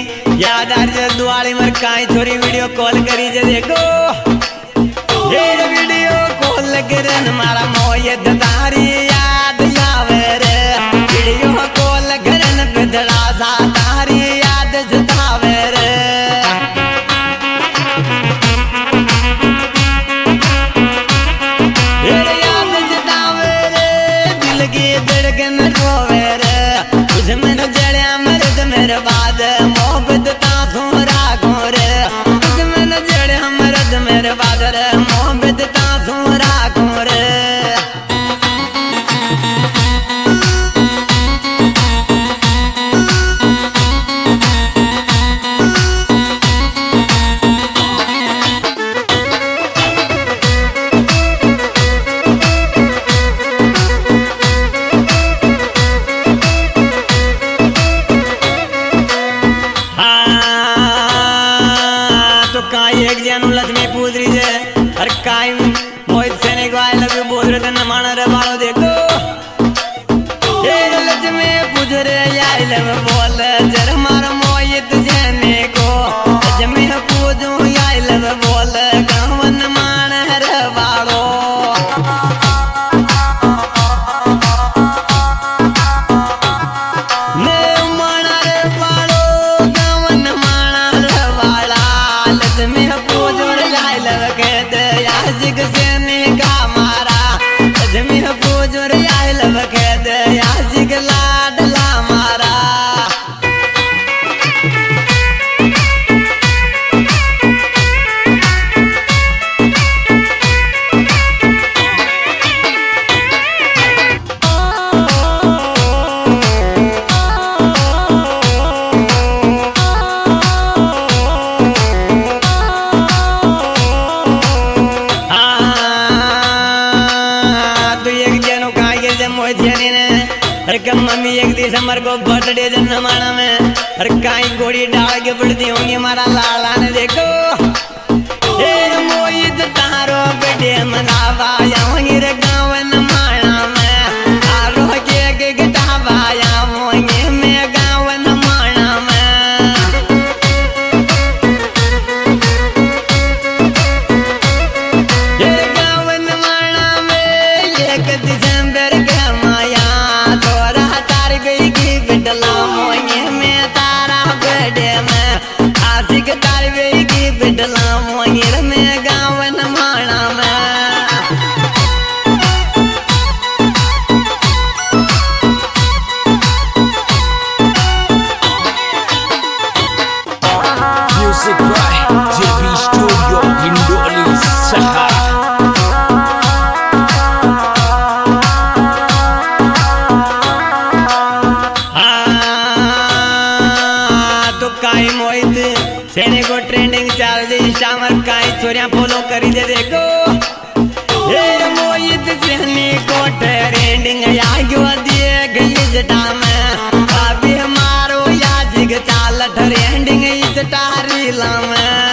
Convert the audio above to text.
याद आ रही दिवाली मर काई थोड़ी वीडियो कॉल करी जे देखो ये वीडियो कॉल करे मारा मोहित तारी याद आवे रे वीडियो कॉल करन बिदड़ा सा तारी याद जतावे रे याद जतावे रे दिल की धड़कन रोवे रे तुझ में जड़िया मर्द मेरे बाद मोहब्बत तासू राखो रे तुझ में जड़िया मर्द मेरे बाद रे मोहब्बत तासू राखो रे एक जन लक्ष्मी पूज रही है और काई मोहित सेने को आई लव यू बोल रहे थे न मान रे बालो देखो एक लक्ष्मी पूज रहे आई लव बोल जर मार मोहित सेने को लक्ष्मी पूजू आई लव बोल गावन मान रे बालो लाडला मारा मम्मी एक दिसंबर को बर्थडे जन्माना में हर काई गोड़ी डाल के पड़ती होंगी हमारा लाला ने देखो मोहित तारो बर्थडे मनावा होंगी रे गाँव नमाना में आरो के गिटावा होंगे मैं गाँव नमाना में गाँव नमाना में 1 दिसंबर के माया बिडला मोंगे में तारा बड़े में आशिक तारवे की बिडला मोंगे में गाँव नमाना में Music by JB Studio Indonesia. सेने को ट्रेंडिंग चाल दे इंस्टामर काई चोरियां फॉलो करी दे देखो ये मोहित सेने को ट्रेंडिंग आ गयो दिए गई जटा में अभी हमारो याजिक चाल ट्रेंडिंग इस टारी ला में